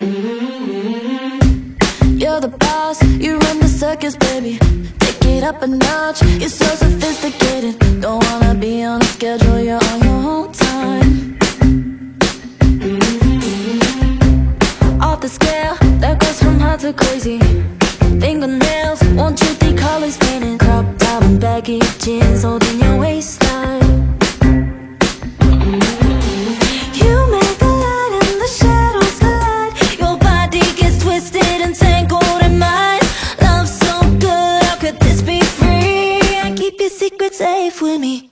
You're the boss, you run the circus, baby. Take it up a notch, you're so sophisticated. Don't wanna be on a schedule, you're on your own time. Off the scale, that goes from hot to crazy. Fingernails, won't you think colors painted? Crop top and baggy jeans holding your waistline. You make the light and the shadows collide. Your body gets twisted and tangled in mine. Love so good, how could this be free? I keep your secrets safe with me.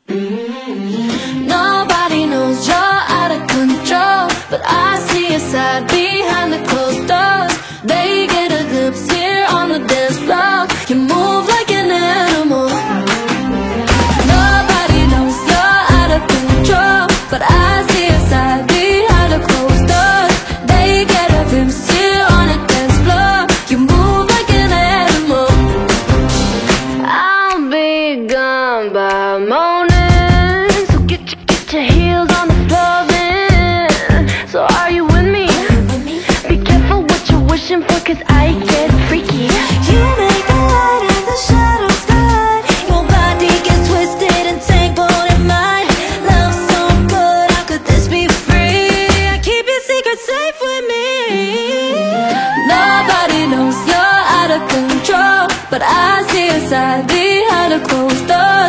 Nobody knows you're out of control, but I see your side behind the closed doors. They get a glimpse here on the dance floor. You move like an animal. Nobody knows you're out of control, but I see your side behind the closed doors. They get a glimpse here on the dance floor. You move like an animal. I'll be gone by morning, so get your heels on the floor then. So are you with me? Be careful what you're wishing for, 'cause I get freaky. You make the light and the shadows collide. Your body gets twisted and tangled in mine. Love so good, how could this be free? I keep your secrets safe with me. Nobody knows you're out of control, but I see your side behind a closed door.